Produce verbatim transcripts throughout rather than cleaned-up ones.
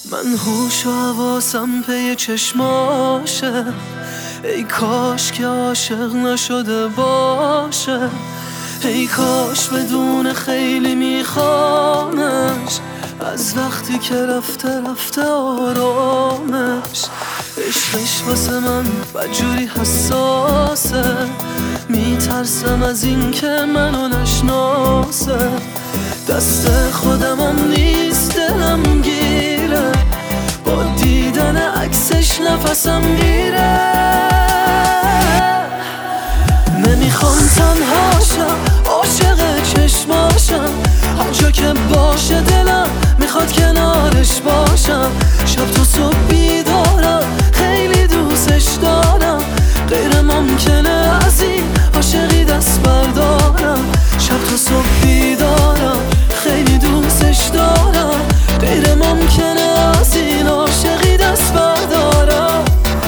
من هوش و حواسم پی چشماشه، ای کاش که عاشق نشده باشه، ای کاش بدون خیلی میخوامش، از وقتی که رفته رفته آرامش. عشقش واسه من بدجوری حساسه، میترسم از این که منو نشناسه، دست خودمم نیست دلم گیره، با دیدن عکسش نفسم میره. نمیخوام تنها شم، عاشق چشماشم، هر جا که باشه دلم میخواد کنارش باشم. شب تا صبح بیدارم، خیلی دوستش دارم، غیر ممکنه از این عاشقی دست بردارم. شب تا صبح بیدارم، خیلی دوستش دارم، غیر ممکنه از این عاشقی دست بردارم.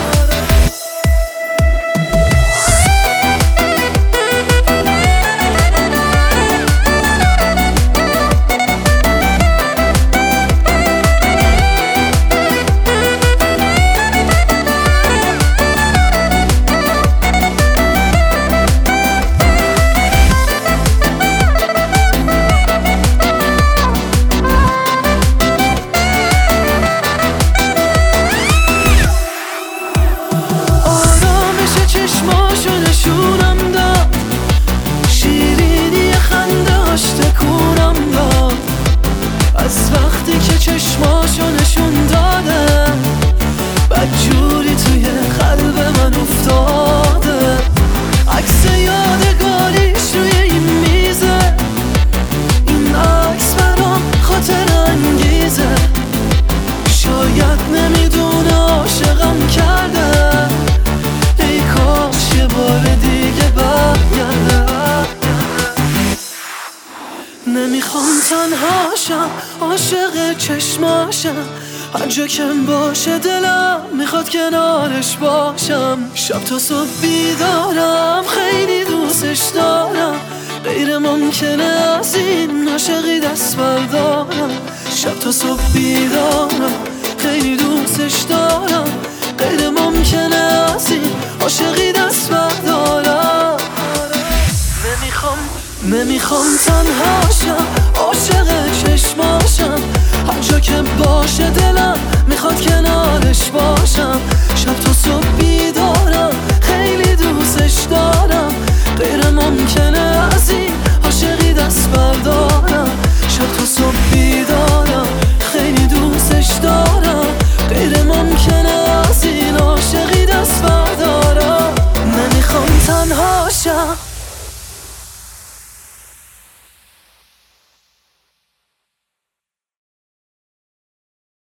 چشماشو نشونم داد، شیرینی خندهاش تکونم داد، از وقتی که چشماشو نشون داده بدجوری توی قلب من افتاده. عکس یادگاریش روی این میزه، این عکس برام خاطر انگیزه، شاید نمیدونه عاشقم کرده، ای کاش یه بار دیگه برگرده. نمیخوام تنها شم، عاشق چشماشم، هر جا که باشه دلم میخواد کنارش باشم. شب تا صبح بیدارم، خیلی دوستش دارم، غیر ممکنه از این عاشقی دست بردارم. شب تا صبح بیدارم، خیلی دوستش دارم، غیر ممکنه از این عاشقی دست بردارم. نمیخوام نمیخوام تنها شم، عاشق چشماشم، هر جا که باشه دلم میخواد کنارش باشم. شب تا صبح بیدارم، خیلی دوستش دارم، غیر ممکنه از این عاشقی دست بردارم. شب تا صبح بیدارم، خیلی دوستش دارم، غیر ممکنه از این عاشقی دست بردارم. نمیخوام تنها شم.